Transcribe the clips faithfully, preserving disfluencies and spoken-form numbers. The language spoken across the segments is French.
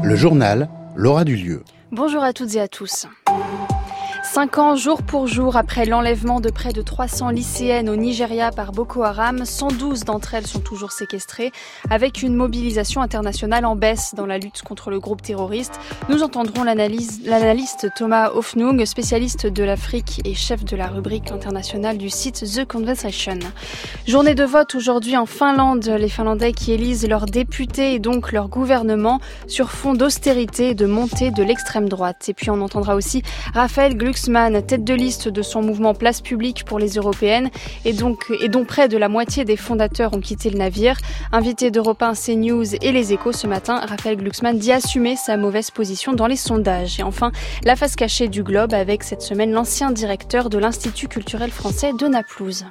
Le journal, Laura Dulieu. Bonjour à toutes et à tous. Cinq ans jour pour jour après l'enlèvement de près de trois cents lycéennes au Nigeria par Boko Haram, cent douze d'entre elles sont toujours séquestrées, avec une mobilisation internationale en baisse dans la lutte contre le groupe terroriste. Nous entendrons l'analyse, l'analyste Thomas Hoffnung, spécialiste de l'Afrique et chef de la rubrique internationale du site The Conversation. Journée de vote aujourd'hui en Finlande, les Finlandais qui élisent leurs députés et donc leur gouvernement sur fond d'austérité et de montée de l'extrême droite. Et puis on entendra aussi Raphaël Glucksmann, tête de liste de son mouvement Place Publique pour les Européennes et, donc, et dont près de la moitié des fondateurs ont quitté le navire. Invité d'Europe un, CNews et Les Échos ce matin, Raphaël Glucksmann dit assumer sa mauvaise position dans les sondages. Et enfin, la face cachée du globe avec cette semaine l'ancien directeur de l'Institut culturel français de Naplouse.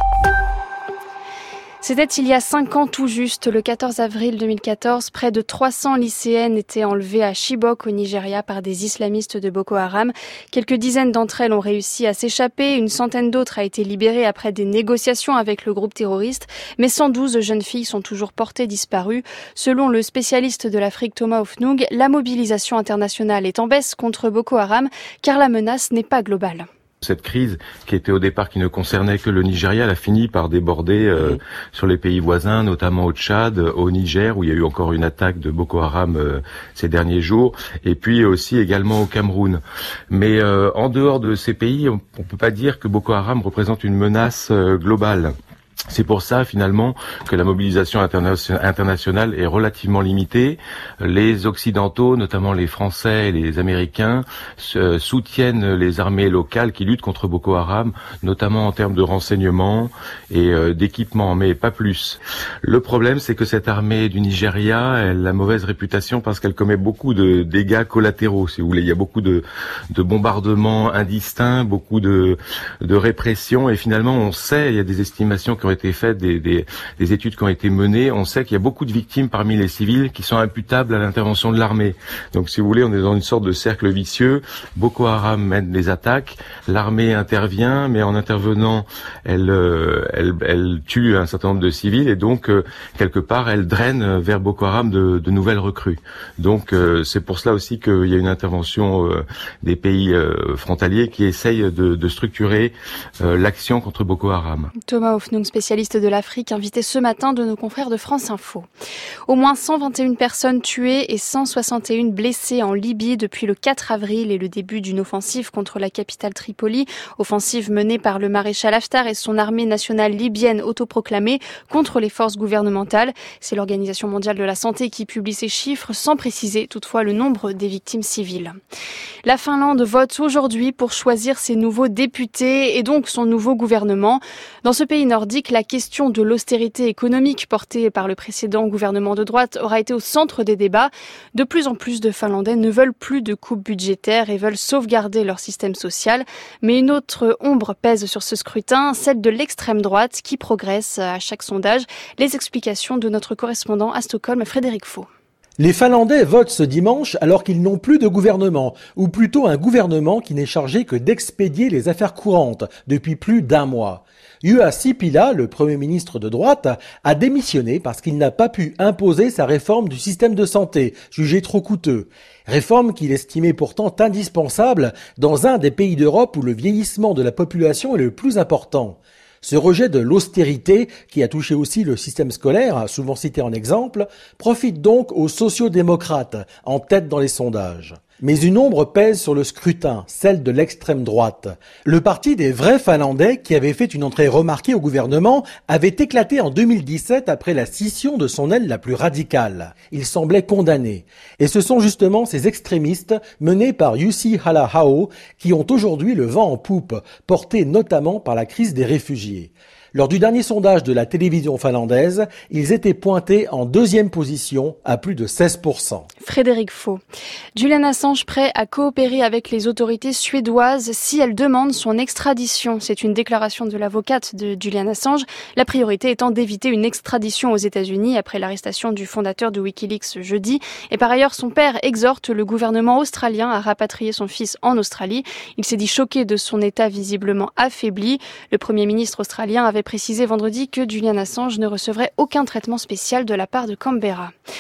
C'était il y a cinq ans tout juste, le quatorze avril deux mille quatorze, près de trois cents lycéennes étaient enlevées à Chibok au Nigeria par des islamistes de Boko Haram. Quelques dizaines d'entre elles ont réussi à s'échapper, une centaine d'autres a été libérée après des négociations avec le groupe terroriste, mais cent douze jeunes filles sont toujours portées disparues. Selon le spécialiste de l'Afrique Thomas Hoffnung, la mobilisation internationale est en baisse contre Boko Haram car la menace n'est pas globale. Cette crise, qui était au départ qui ne concernait que le Nigeria, elle a fini par déborder euh, mmh. sur les pays voisins, notamment au Tchad, au Niger, où il y a eu encore une attaque de Boko Haram euh, ces derniers jours, et puis aussi également au Cameroun. Mais euh, en dehors de ces pays, on ne peut pas dire que Boko Haram représente une menace euh, globale. C'est pour ça, finalement, que la mobilisation interna- internationale est relativement limitée. Les Occidentaux, notamment les Français et les Américains, euh, soutiennent les armées locales qui luttent contre Boko Haram, notamment en termes de renseignement et euh, d'équipement, mais pas plus. Le problème, c'est que cette armée du Nigeria, elle a la mauvaise réputation parce qu'elle commet beaucoup de dégâts collatéraux, si vous voulez. Il y a beaucoup de, de bombardements indistincts, beaucoup de, de répression, et finalement, on sait, il y a des estimations qui ont été faites, des, des, des études qui ont été menées, on sait qu'il y a beaucoup de victimes parmi les civils qui sont imputables à l'intervention de l'armée. Donc si vous voulez, on est dans une sorte de cercle vicieux. Boko Haram mène des attaques, l'armée intervient, mais en intervenant, elle, euh, elle, elle tue un certain nombre de civils et donc, euh, quelque part, elle draine vers Boko Haram de, de nouvelles recrues. Donc euh, c'est pour cela aussi qu'il y a une intervention euh, des pays euh, frontaliers qui essayent de, de structurer euh, l'action contre Boko Haram. Thomas Hoffnung, spécialiste de l'Afrique, invité ce matin de nos confrères de France Info. Au moins cent vingt et une personnes tuées et cent soixante et une blessées en Libye depuis le quatre avril et le début d'une offensive contre la capitale Tripoli. Offensive menée par le maréchal Haftar et son armée nationale libyenne autoproclamée contre les forces gouvernementales. C'est l'Organisation mondiale de la santé qui publie ces chiffres sans préciser toutefois le nombre des victimes civiles. La Finlande vote aujourd'hui pour choisir ses nouveaux députés et donc son nouveau gouvernement. Dans ce pays nordique, la question de l'austérité économique portée par le précédent gouvernement de droite aura été au centre des débats. De plus en plus de Finlandais ne veulent plus de coupes budgétaires et veulent sauvegarder leur système social. Mais une autre ombre pèse sur ce scrutin, celle de l'extrême droite qui progresse à chaque sondage. Les explications de notre correspondant à Stockholm, Frédéric Faux. Les Finlandais votent ce dimanche alors qu'ils n'ont plus de gouvernement, ou plutôt un gouvernement qui n'est chargé que d'expédier les affaires courantes depuis plus d'un mois. Juha Sipilä, le Premier ministre de droite, a démissionné parce qu'il n'a pas pu imposer sa réforme du système de santé, jugée trop coûteux. Réforme qu'il estimait pourtant indispensable dans un des pays d'Europe où le vieillissement de la population est le plus important. Ce rejet de l'austérité, qui a touché aussi le système scolaire, souvent cité en exemple, profite donc aux sociodémocrates, en tête dans les sondages. Mais une ombre pèse sur le scrutin, celle de l'extrême droite. Le parti des vrais Finlandais, qui avait fait une entrée remarquée au gouvernement, avait éclaté en deux mille dix-sept après la scission de son aile la plus radicale. Il semblait condamné. Et ce sont justement ces extrémistes, menés par Jussi Halla-aho, qui ont aujourd'hui le vent en poupe, portés notamment par la crise des réfugiés. Lors du dernier sondage de la télévision finlandaise, ils étaient pointés en deuxième position à plus de seize pour cent. Frédéric Faux. Julian Assange prêt à coopérer avec les autorités suédoises si elles demandent son extradition. C'est une déclaration de l'avocate de Julian Assange. La priorité étant d'éviter une extradition aux États-Unis après l'arrestation du fondateur de Wikileaks ce jeudi. Et par ailleurs, son père exhorte le gouvernement australien à rapatrier son fils en Australie. Il s'est dit choqué de son état visiblement affaibli. Le Premier ministre australien avait précisé vendredi que Julian Assange ne recevrait aucun traitement spécial de la part de Canberra.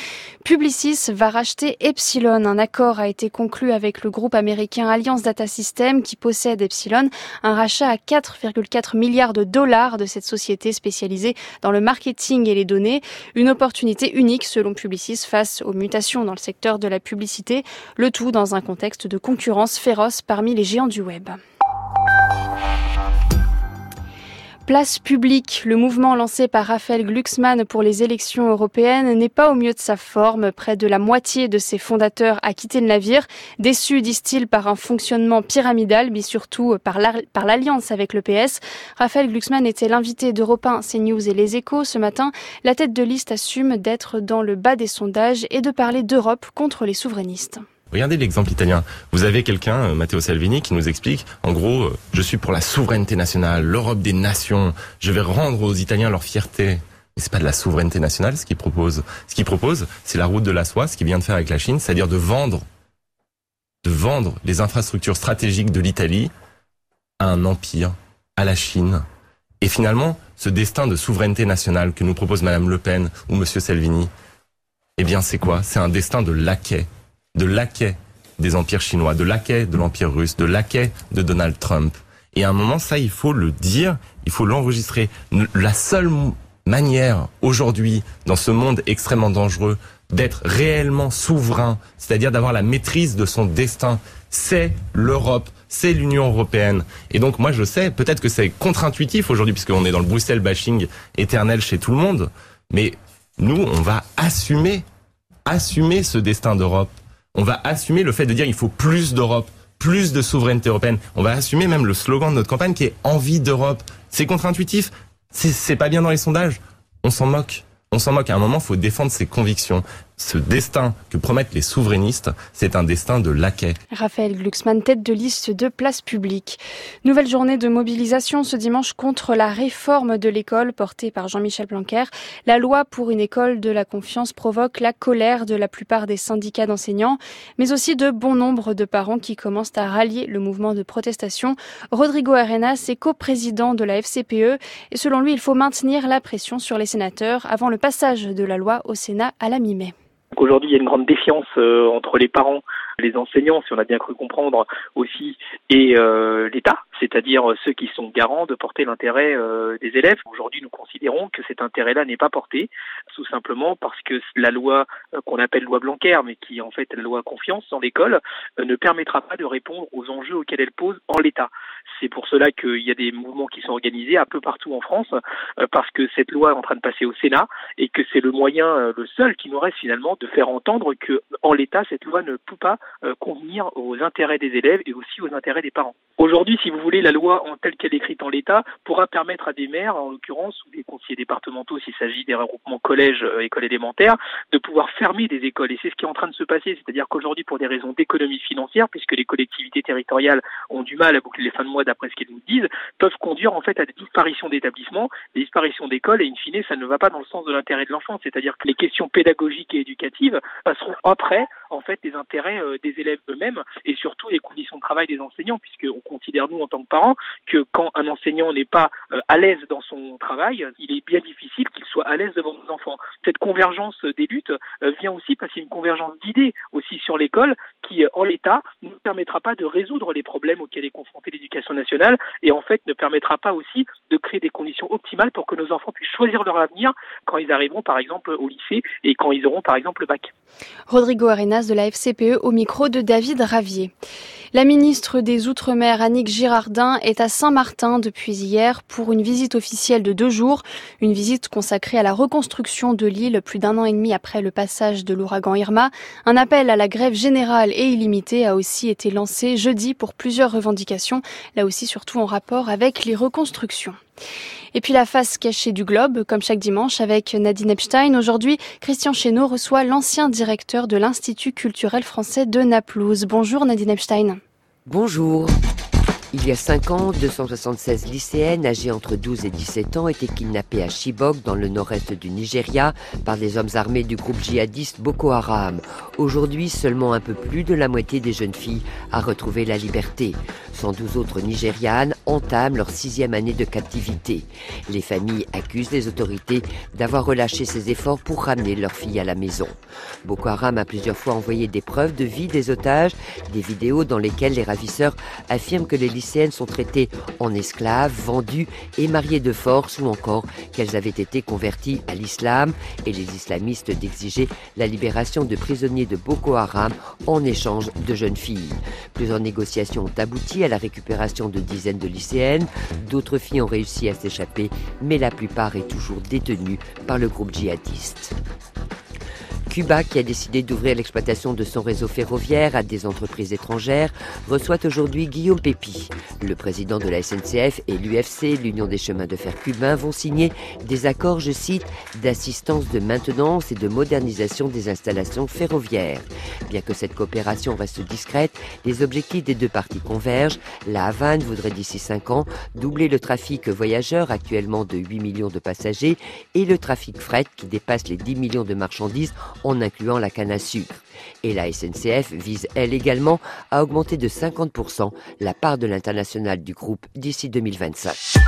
Publicis va racheter Epsilon. Un accord a été conclu avec le groupe américain Alliance Data Systems qui possède Epsilon. Un rachat à quatre virgule quatre milliards de dollars de cette société spécialisée dans le marketing et les données. Une opportunité unique selon Publicis face aux mutations dans le secteur de la publicité. Le tout dans un contexte de concurrence féroce parmi les géants du web. Place publique, le mouvement lancé par Raphaël Glucksmann pour les élections européennes n'est pas au mieux de sa forme. Près de la moitié de ses fondateurs a quitté le navire, déçus, disent-ils, par un fonctionnement pyramidal, mais surtout par, la, par l'alliance avec le P S. Raphaël Glucksmann était l'invité d'Europe un, CNews et Les Échos ce matin. La tête de liste assume d'être dans le bas des sondages et de parler d'Europe contre les souverainistes. Regardez l'exemple italien. Vous avez quelqu'un, Matteo Salvini, qui nous explique, en gros, euh, je suis pour la souveraineté nationale, l'Europe des nations, je vais rendre aux Italiens leur fierté. Mais c'est pas de la souveraineté nationale ce qu'il propose. Ce qu'il propose, c'est la route de la soie, ce qu'il vient de faire avec la Chine, c'est-à-dire de vendre, de vendre les infrastructures stratégiques de l'Italie à un empire, à la Chine. Et finalement, ce destin de souveraineté nationale que nous propose Madame Le Pen ou Monsieur Salvini, eh bien c'est quoi? C'est un destin de laquais. de laquais des empires chinois, de laquais de l'empire russe, de laquais de Donald Trump. Et à un moment, ça, il faut le dire, il faut l'enregistrer. La seule manière, aujourd'hui, dans ce monde extrêmement dangereux, d'être réellement souverain, c'est-à-dire d'avoir la maîtrise de son destin, c'est l'Europe, c'est l'Union européenne. Et donc, moi, je sais, peut-être que c'est contre-intuitif aujourd'hui, puisqu'on est dans le Bruxelles bashing éternel chez tout le monde, mais nous, on va assumer, assumer ce destin d'Europe. On va assumer le fait de dire il faut plus d'Europe, plus de souveraineté européenne. On va assumer même le slogan de notre campagne qui est envie d'Europe. C'est contre-intuitif, c'est, c'est pas bien dans les sondages. On s'en moque. On s'en moque. À un moment, il faut défendre ses convictions. Ce destin que promettent les souverainistes, c'est un destin de laquais. Raphaël Glucksmann, tête de liste de Place Publique. Nouvelle journée de mobilisation ce dimanche contre la réforme de l'école portée par Jean-Michel Blanquer. La loi pour une école de la confiance provoque la colère de la plupart des syndicats d'enseignants, mais aussi de bon nombre de parents qui commencent à rallier le mouvement de protestation. Rodrigo Arenas est coprésident de la F C P E et selon lui, il faut maintenir la pression sur les sénateurs avant le passage de la loi au Sénat à la mi-mai. Aujourd'hui, il y a une grande défiance euh, entre les parents, les enseignants, si on a bien cru comprendre aussi, et euh, l'État, c'est-à-dire ceux qui sont garants de porter l'intérêt euh, des élèves. Aujourd'hui, nous considérons que cet intérêt-là n'est pas porté, tout simplement parce que la loi euh, qu'on appelle loi Blanquer, mais qui est en fait la loi confiance dans l'école, euh, ne permettra pas de répondre aux enjeux auxquels elle pose en l'État. C'est pour cela qu'il y a des mouvements qui sont organisés un peu partout en France, euh, parce que cette loi est en train de passer au Sénat, et que c'est le moyen, euh, le seul qui nous reste finalement de faire entendre que en l'État, cette loi ne peut pas euh, convenir aux intérêts des élèves et aussi aux intérêts des parents. Aujourd'hui, si vous voulez, la loi en telle qu'elle est écrite en l'État pourra permettre à des maires, en l'occurrence, ou des conseillers départementaux s'il s'agit des regroupements collèges, euh, écoles élémentaires, de pouvoir fermer des écoles. Et c'est ce qui est en train de se passer. C'est-à-dire qu'aujourd'hui, pour des raisons d'économie financière, puisque les collectivités territoriales ont du mal à boucler les fins de mois d'après ce qu'ils nous disent, peuvent conduire en fait à des disparitions d'établissements, des disparitions d'écoles, et in fine, ça ne va pas dans le sens de l'intérêt de l'enfant. C'est-à-dire que les questions pédagogiques et éducatives passeront après, en fait, les intérêts euh, des élèves eux-mêmes, et surtout les conditions de travail des enseignants, puisqu'on considère, nous, en tant que parents, que quand un enseignant n'est pas euh, à l'aise dans son travail, il est bien difficile qu'il soit à l'aise devant nos enfants. Cette convergence des luttes euh, vient aussi parce qu'il y a une convergence d'idées aussi sur l'école qui, euh, en l'état, ne permettra pas de résoudre les problèmes auxquels est confrontée l'éducation nationale, et en fait ne permettra pas aussi de créer des conditions optimales pour que nos enfants puissent choisir leur avenir quand ils arriveront, par exemple, au lycée et quand ils auront, par exemple, le bac. Rodrigo Arenas de la F C P E au micro de David Ravier. La ministre des Outre-mer, Annick Girardin, est à Saint-Martin depuis hier pour une visite officielle de deux jours. Une visite consacrée à la reconstruction de l'île plus d'un an et demi après le passage de l'ouragan Irma. Un appel à la grève générale et illimitée a aussi été lancé jeudi pour plusieurs revendications, là aussi surtout en rapport avec les reconstructions. Et puis la face cachée du globe, comme chaque dimanche avec Nadine Epstein. Aujourd'hui, Christian Chesneau reçoit l'ancien directeur de l'Institut culturel français de Naplouse. Bonjour Nadine Epstein. Bonjour. Il y a cinq ans, deux cent soixante-seize lycéennes âgées entre douze et dix-sept ans étaient kidnappées à Chibok, dans le nord-est du Nigeria, par des hommes armés du groupe djihadiste Boko Haram. Aujourd'hui, seulement un peu plus de la moitié des jeunes filles a retrouvé la liberté. cent douze autres Nigérianes entament leur sixième année de captivité. Les familles accusent les autorités d'avoir relâché ces efforts pour ramener leurs filles à la maison. Boko Haram a plusieurs fois envoyé des preuves de vie des otages, des vidéos dans lesquelles les ravisseurs affirment que les lycéennes sont traitées en esclaves, vendues et mariées de force, ou encore qu'elles avaient été converties à l'islam, et les islamistes d'exiger la libération de prisonniers de Boko Haram en échange de jeunes filles. Plusieurs négociations ont abouti à la récupération de dizaines de lycéennes. D'autres filles ont réussi à s'échapper, mais la plupart est toujours détenue par le groupe djihadiste. Cuba, qui a décidé d'ouvrir l'exploitation de son réseau ferroviaire à des entreprises étrangères, reçoit aujourd'hui Guillaume Pepy. Le président de la S N C F et l'U F C, l'Union des chemins de fer cubains, vont signer des accords, je cite, d'assistance de maintenance et de modernisation des installations ferroviaires. Bien que cette coopération reste discrète, les objectifs des deux parties convergent. La Havane voudrait d'ici cinq ans doubler le trafic voyageurs, actuellement de huit millions de passagers, et le trafic fret qui dépasse les dix millions de marchandises en incluant la canne à sucre. Et la S N C F vise, elle également, à augmenter de cinquante pour cent la part de l'international du groupe d'ici deux mille vingt-cinq.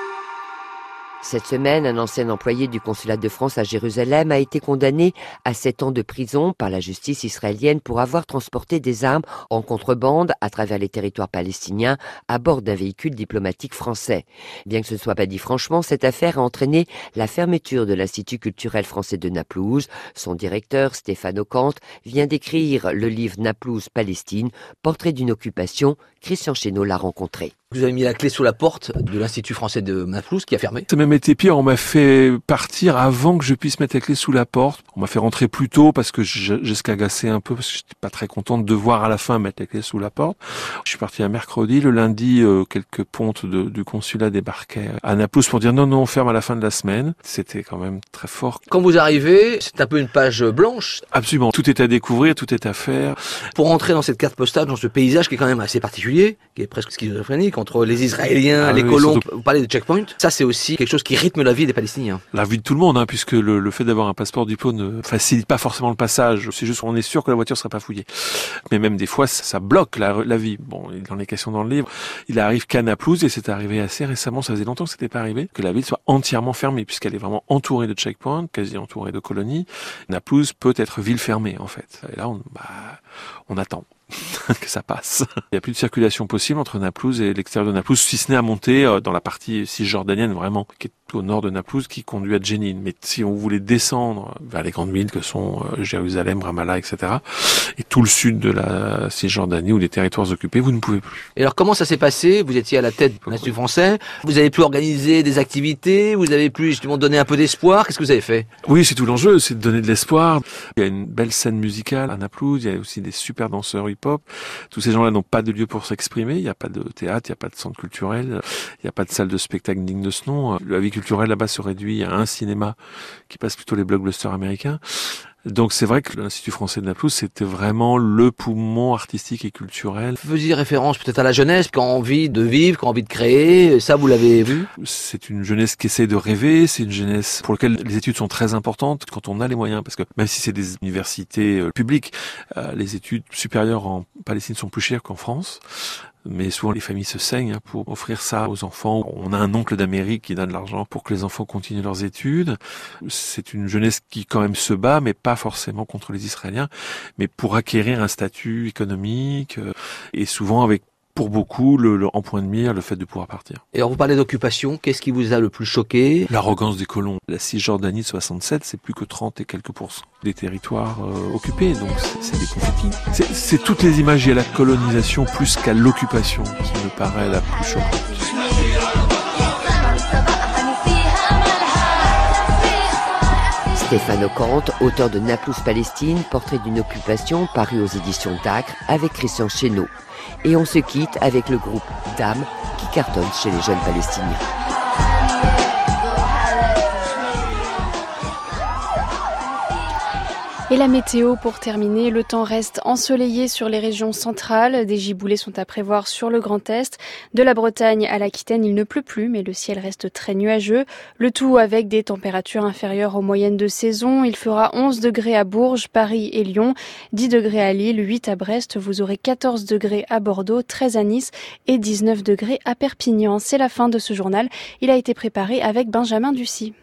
Cette semaine, un ancien employé du consulat de France à Jérusalem a été condamné à sept ans de prison par la justice israélienne pour avoir transporté des armes en contrebande à travers les territoires palestiniens à bord d'un véhicule diplomatique français. Bien que ce ne soit pas dit franchement, cette affaire a entraîné la fermeture de l'Institut culturel français de Naplouse. Son directeur, Stéphane Ocante, vient d'écrire le livre Naplouse-Palestine, portrait d'une occupation. Christian Chesneau l'a rencontré. Vous avez mis la clé sous la porte de l'Institut français de Naplouse qui a fermé. Ça m'a même été pire, on m'a fait partir avant que je puisse mettre la clé sous la porte. On m'a fait rentrer plus tôt parce que j'escagassais un peu, parce que j'étais pas très content de devoir à la fin mettre la clé sous la porte. Je suis parti un mercredi, le lundi, euh, quelques pontes de, du consulat débarquaient à Naplouse pour dire non, non, on ferme à la fin de la semaine. C'était quand même très fort. Quand vous arrivez, c'est un peu une page blanche. Absolument, tout est à découvrir, tout est à faire. Pour entrer dans cette carte postale, dans ce paysage qui est quand même assez particulier, qui est presque schizophrénique, entre les Israéliens, ah les oui, colons, surtout... vous parlez de checkpoint, ça c'est aussi quelque chose qui rythme la vie des Palestiniens. La vie de tout le monde, hein, puisque le, le fait d'avoir un passeport diplo ne facilite pas forcément le passage, c'est juste qu'on est sûr que la voiture ne sera pas fouillée. Mais même des fois, ça, ça bloque la, la vie. Bon, dans les questions dans le livre, il arrive qu'à Naplouse, et c'est arrivé assez récemment, ça faisait longtemps que c'était pas arrivé, que la ville soit entièrement fermée, puisqu'elle est vraiment entourée de checkpoints, quasi entourée de colonies. Naplouse peut être ville fermée, en fait. Et là, on, bah, on attend que ça passe. Il n'y a plus de circulation possible entre Naplouse et l'extérieur de Naplouse, si ce n'est à monter dans la partie cisjordanienne vraiment, qui est au nord de Naplouse, qui conduit à Jenin. Mais si on voulait descendre vers les grandes villes que sont Jérusalem, Ramallah, et cetera, et tout le sud de la Cisjordanie ou des territoires occupés, vous ne pouvez plus. Et alors comment ça s'est passé? Vous étiez à la tête de l'Institut français, vous avez pu organiser des activités, vous avez pu justement donner un peu d'espoir. Qu'est-ce que vous avez fait? Oui, c'est tout l'enjeu, c'est de donner de l'espoir. Il y a une belle scène musicale à Naplouse, il y a aussi des super danseurs hip-hop. Tous ces gens-là n'ont pas de lieu pour s'exprimer, il n'y a pas de théâtre, il n'y a pas de centre culturel, il n'y a pas de salle de spectacle digne de ce nom. La vie culturelle là-bas se réduit à un cinéma qui passe plutôt les blockbusters américains. Donc c'est vrai que l'Institut français de Naplouse, c'était vraiment le poumon artistique et culturel. Vous faisiez référence peut-être à la jeunesse qui a envie de vivre, qui a envie de créer, ça vous l'avez vu? C'est une jeunesse qui essaie de rêver, c'est une jeunesse pour laquelle les études sont très importantes quand on a les moyens, parce que même si c'est des universités euh, publiques, euh, les études supérieures en Palestine sont plus chères qu'en France. Mais souvent les familles se saignent pour offrir ça aux enfants. On a un oncle d'Amérique qui donne de l'argent pour que les enfants continuent leurs études. C'est une jeunesse qui quand même se bat, mais pas forcément contre les Israéliens, mais pour acquérir un statut économique, et souvent avec pour beaucoup, le, le, en point de mire, le fait de pouvoir partir. Et alors, vous parlez d'occupation, qu'est-ce qui vous a le plus choqué? L'arrogance des colons. La Cisjordanie de soixante-sept, c'est plus que trente et quelques pourcents des territoires euh, occupés, donc c'est des conflits. C'est, c'est toutes les images liées à la colonisation plus qu'à l'occupation qui me paraît la plus choquante. Stéphane Ocante, auteur de Naplouse-Palestine, portrait d'une occupation, paru aux éditions d'Acre, avec Christian Chesneau. Et on se quitte avec le groupe Dame qui cartonne chez les jeunes Palestiniens. Et la météo pour terminer, le temps reste ensoleillé sur les régions centrales. Des giboulées sont à prévoir sur le Grand Est. De la Bretagne à l'Aquitaine, il ne pleut plus, mais le ciel reste très nuageux. Le tout avec des températures inférieures aux moyennes de saison. Il fera onze degrés à Bourges, Paris et Lyon, dix degrés à Lille, huit à Brest. Vous aurez quatorze degrés à Bordeaux, treize à Nice et dix-neuf degrés à Perpignan. C'est la fin de ce journal. Il a été préparé avec Benjamin Ducy.